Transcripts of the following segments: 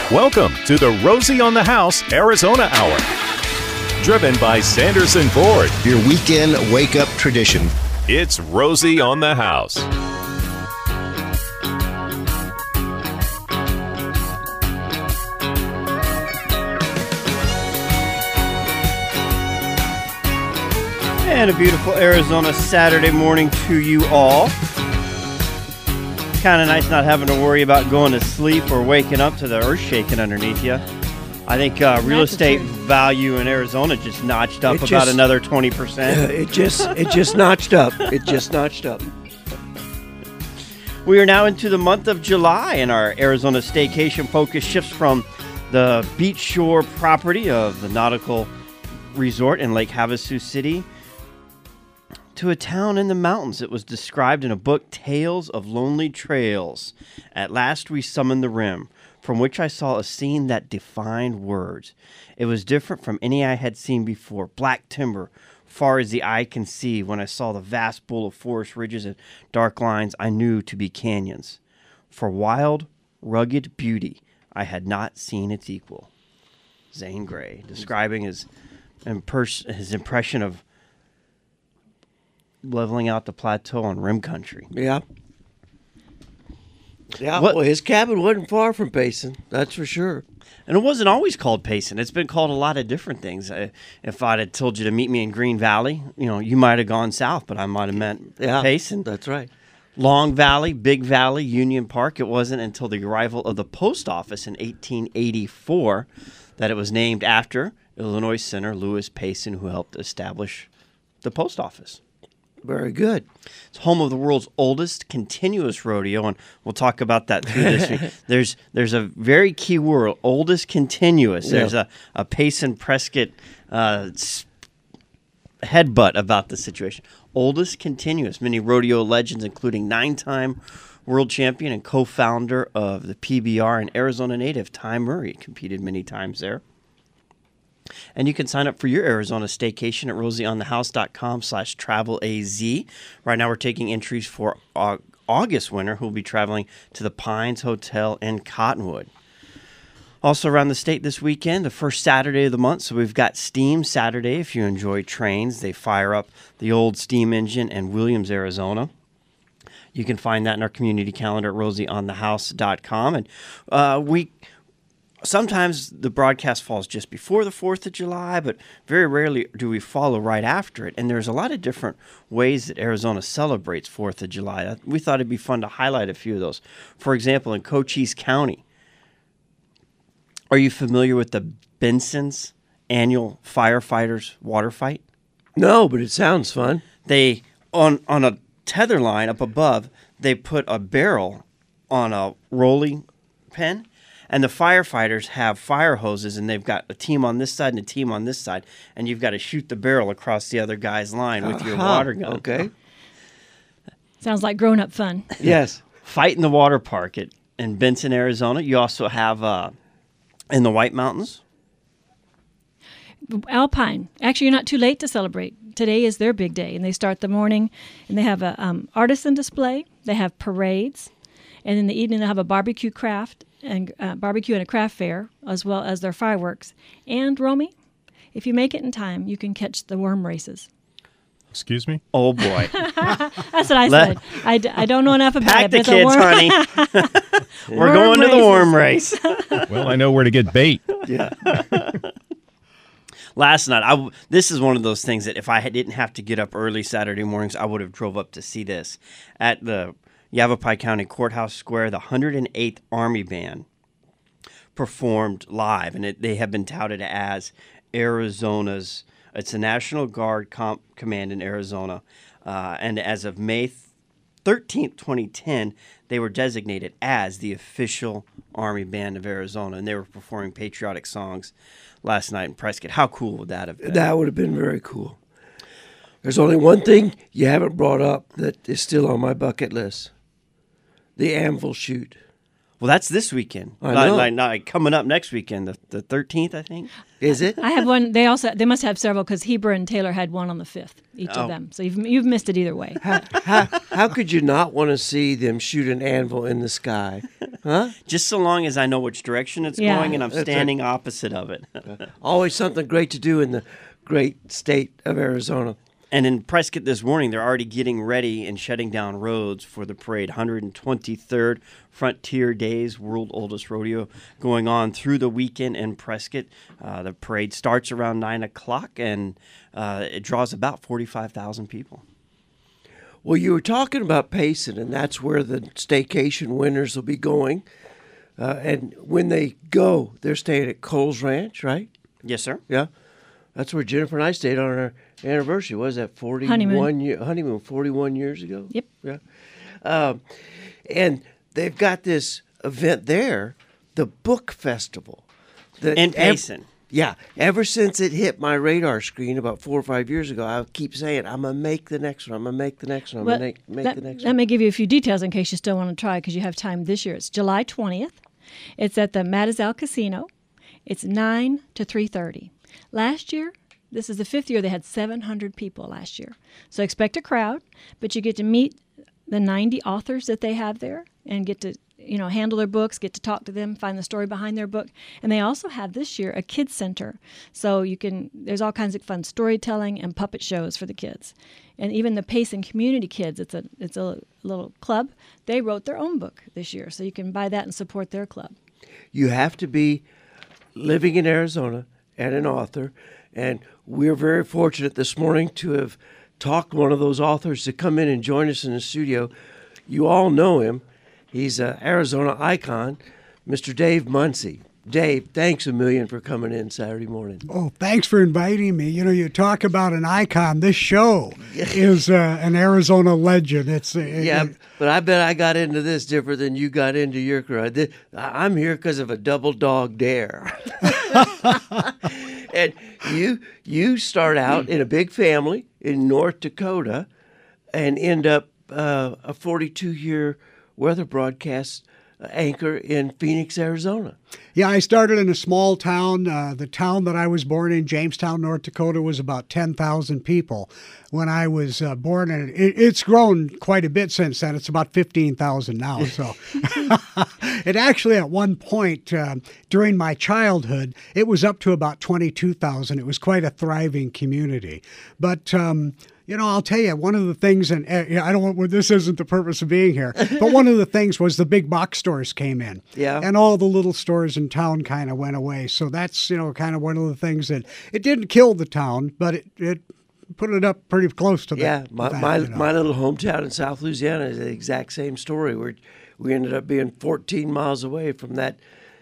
Welcome to the Rosie on the House Arizona Hour. Driven by Sanderson Ford. Your weekend wake-up tradition. It's Rosie on the House. And a beautiful Arizona Saturday morning to you all. Kind of nice not having to worry about going to sleep or waking up to the earth shaking underneath you. I think real estate value in Arizona just notched up about another 20%. It just notched up. It just notched up. We are now into the month of July, and our Arizona staycation focus shifts from the beach shore property of the Nautical Resort in Lake Havasu City to a town in the mountains. It was described in a book, Tales of Lonely Trails. At last we summoned the rim, from which I saw a scene that defined words. It was different from any I had seen before. Black timber, far as the eye can see. When I saw the vast bowl of forest ridges and dark lines I knew to be canyons. For wild, rugged beauty, I had not seen its equal. Zane Grey, describing his impression of leveling out the plateau on rim country. Yeah. Yeah, well, his cabin wasn't far from Payson, that's for sure. And it wasn't always called Payson. It's been called a lot of different things. If I'd have told you to meet me in Green Valley, you might have gone south, but I might have meant Payson. That's right. Long Valley, Big Valley, Union Park. It wasn't until the arrival of the post office in 1884 that it was named after Illinois Senator Lewis Payson, who helped establish the post office. Very good. It's home of the world's oldest continuous rodeo, and we'll talk about that through this week. There's a very key word, oldest continuous. Yeah. There's a Payson Prescott headbutt about the situation. Oldest continuous. Many rodeo legends, including 9-time world champion and co-founder of the PBR and Arizona native Ty Murray, competed many times there. And you can sign up for your Arizona staycation at rosieonthehouse.com/travelaz. Right now we're taking entries for August winner who will be traveling to the Pines Hotel in Cottonwood. Also around the state this weekend, the first Saturday of the month, so we've got Steam Saturday. If you enjoy trains, they fire up the old steam engine in Williams, Arizona. You can find that in our community calendar at rosieonthehouse.com. And sometimes the broadcast falls just before the 4th of July, but very rarely do we follow right after it. And there's a lot of different ways that Arizona celebrates 4th of July. We thought it'd be fun to highlight a few of those. For example, in Cochise County, are you familiar with the Benson's annual firefighters water fight? No, but it sounds fun. They, on a tether line up above, they put a barrel on a rolling pin. And the firefighters have fire hoses, and they've got a team on this side and a team on this side, and you've got to shoot the barrel across the other guy's line with your water gun. Okay. Sounds like grown-up fun. Yes. Fight in the Water Park in Benson, Arizona. You also have in the White Mountains. Alpine. Actually, you're not too late to celebrate. Today is their big day, and they start the morning, and they have a artisan display. They have parades, and in the evening they have a barbecue and a craft fair, as well as their fireworks. And, Romy, if you make it in time, you can catch the worm races. Excuse me? Oh, boy. That's what I said. I don't know enough about Pack it. the kids, honey. We're going to the worm race. Well, I know where to get bait. Yeah. Last night, this is one of those things that if I didn't have to get up early Saturday mornings, I would have drove up to see this. At the Yavapai County Courthouse Square, the 108th Army Band performed live, and they have been touted as Arizona's, it's a National Guard command in Arizona, and as of May 13th, 2010, they were designated as the official Army Band of Arizona, and they were performing patriotic songs last night in Prescott. How cool would that have been? That would have been very cool. There's only one thing you haven't brought up that is still on my bucket list. The anvil shoot. Well, that's this weekend. I know. Not coming up next weekend, the 13th, I think. Is it? I have one. They must have several because Heber and Taylor had one on the 5th, each of them. So you've missed it either way. How could you not want to see them shoot an anvil in the sky? Huh? Just so long as I know which direction it's going and I'm standing opposite of it. Always something great to do in the great state of Arizona. And in Prescott this morning, they're already getting ready and shutting down roads for the parade. 123rd Frontier Days, World Oldest Rodeo, going on through the weekend in Prescott. The parade starts around 9 o'clock, and it draws about 45,000 people. Well, you were talking about Payson, and that's where the staycation winners will be going. And when they go, they're staying at Coles Ranch, right? Yes, sir. Yeah. That's where Jennifer and I stayed on our anniversary. Was that 41 honeymoon 41 years ago? Yep. Yeah. And they've got this event there, the Book Festival. In Payson. Ever since it hit my radar screen about 4 or 5 years ago, I keep saying, I'm going to make the next one. I'm going to make the next one. I'm going to make the next one. Let me give you a few details in case you still want to try because you have time this year. It's July 20th. It's at the Matazal Casino. It's 9 to 3:30. Last year, this is the 5th year, they had 700 people last year. So expect a crowd, but you get to meet the 90 authors that they have there and get to handle their books, get to talk to them, find the story behind their book. And they also have this year a kids center. So there's all kinds of fun storytelling and puppet shows for the kids. And even the Payson community kids, it's a little club. They wrote their own book this year. So you can buy that and support their club. You have to be living in Arizona and an author. And we're very fortunate this morning to have talked one of those authors to come in and join us in the studio. You all know him. He's an Arizona icon, Mr. Dave Muncy. Dave, thanks a million for coming in Saturday morning. Oh, thanks for inviting me. You talk about an icon. This show is an Arizona legend. But I bet I got into this different than you got into your career. I'm here because of a double dog dare. And you start out in a big family in North Dakota and end up a 42-year weather broadcast anchor in Phoenix, Arizona. Yeah, I started in a small town. The town that I was born in, Jamestown, North Dakota, was about 10,000 people when I was born. And it's grown quite a bit since then. It's about 15,000 now. So it actually, at one point during my childhood, it was up to about 22,000. It was quite a thriving community. But I'll tell you, one of the things, and this isn't the purpose of being here, but one of the things was the big box stores came in. Yeah. And all the little stores in town kind of went away. So that's, kind of one of the things that, it didn't kill the town, but it put it up pretty close to that. Yeah, my little hometown in South Louisiana is the exact same story, where we ended up being 14 miles away from that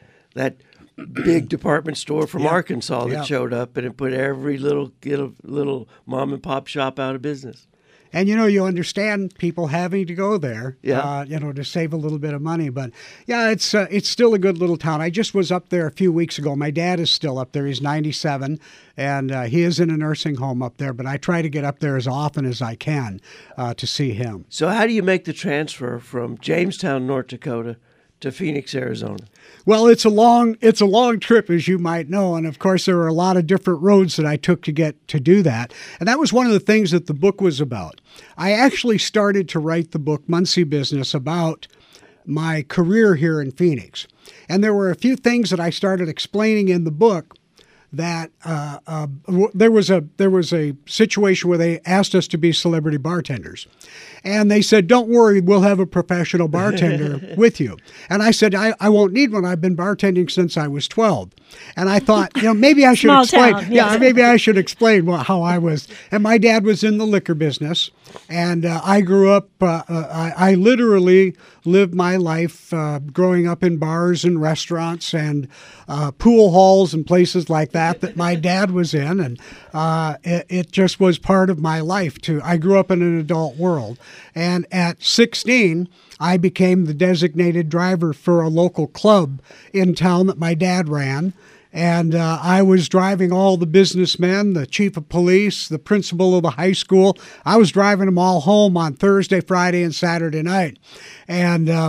big department store from Arkansas that showed up, and it put every little little mom and pop shop out of business. And, you understand people having to go there, Yeah. To save a little bit of money. But, yeah, it's still a good little town. I just was up there a few weeks ago. My dad is still up there. He's 97, and he is in a nursing home up there. But I try to get up there as often as I can to see him. So how do you make the transfer from Jamestown, North Dakota, to Phoenix, Arizona? Well, it's a long trip, as you might know, and of course there were a lot of different roads that I took to get to do that, and that was one of the things that the book was about. I actually started to write the book Muncy Business about my career here in Phoenix, and there were a few things that I started explaining in the book. That there was a situation where they asked us to be celebrity bartenders, and they said, "Don't worry, we'll have a professional bartender with you." And I said, "I won't need one. I've been bartending since I was 12." And I thought, maybe I should explain. Town, yes. Maybe I should explain how I was. And my dad was in the liquor business, and I grew up. I literally lived my life growing up in bars and restaurants and pool halls and places like that my dad was in, and it just was part of my life too. I grew up in an adult world, and at 16, I became the designated driver for a local club in town that my dad ran. And I was driving all the businessmen, the chief of police, the principal of the high school. I was driving them all home on Thursday, Friday, and Saturday night. And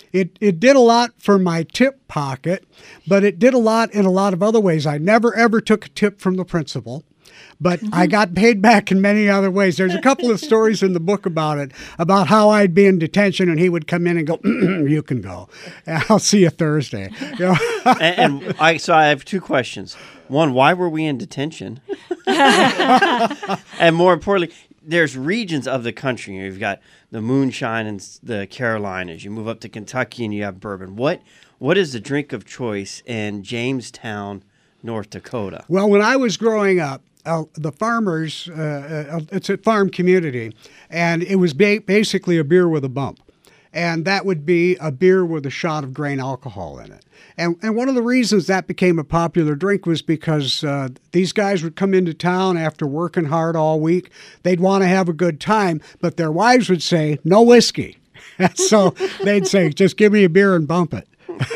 It did a lot for my tip pocket, but it did a lot in a lot of other ways. I never, ever took a tip from the principal, but I got paid back in many other ways. There's a couple of stories in the book about it, about how I'd be in detention and he would come in and go, you can go. I'll see you Thursday. You know? So I have two questions. One, why were we in detention? And more importantly, there's regions of the country. You've got the moonshine and the Carolinas. You move up to Kentucky and you have bourbon. What is the drink of choice in Jamestown, North Dakota? Well, when I was growing up, the farmers, it's a farm community, and it was basically a beer with a bump. And that would be a beer with a shot of grain alcohol in it. And one of the reasons that became a popular drink was because these guys would come into town after working hard all week. They'd want to have a good time, but their wives would say, no whiskey. So they'd say, just give me a beer and bump it.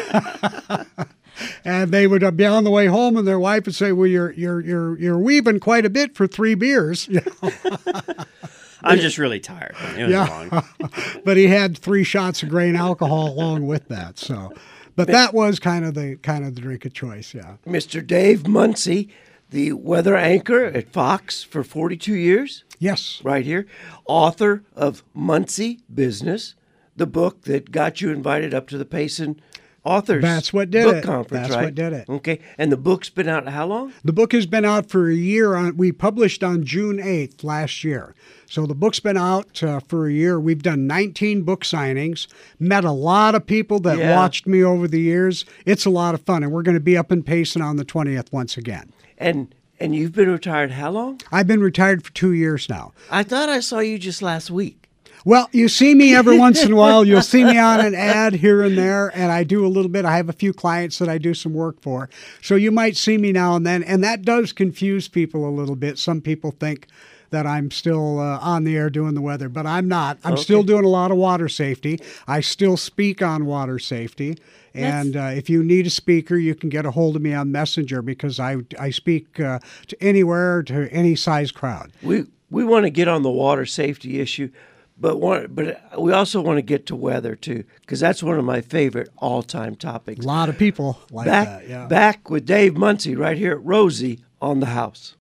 And they would be on the way home, and their wife would say, well, you're weaving quite a bit for 3 beers. I'm just really tired. It was long. But he had 3 shots of grain alcohol along with that. So, but that was kind of the drink of choice. Yeah. Mr. Dave Muncy, the weather anchor at Fox for 42 years. Yes. Right here, author of Muncy Business, the book that got you invited up to the Payson Authors That's what did book it. conference, That's right? what did it. Okay, and the book's been out how long? The book has been out for a year. We published on June 8th last year. So the book's been out for a year. We've done 19 book signings, met a lot of people that watched me over the years. It's a lot of fun, and we're going to be up in Payson on the 20th once again. And you've been retired how long? I've been retired for 2 years now. I thought I saw you just last week. Well, you see me every once in a while. You'll see me on an ad here and there, and I do a little bit. I have a few clients that I do some work for. So you might see me now and then, and that does confuse people a little bit. Some people think that I'm still on the air doing the weather, but I'm not. I'm still doing a lot of water safety. I still speak on water safety. And if you need a speaker, you can get a hold of me on Messenger because I speak to anywhere, to any size crowd. We want to get on the water safety issue. But we also want to get to weather, too, because that's one of my favorite all-time topics. A lot of people like that, yeah. Back with Dave Muncy right here at Rosie on the House.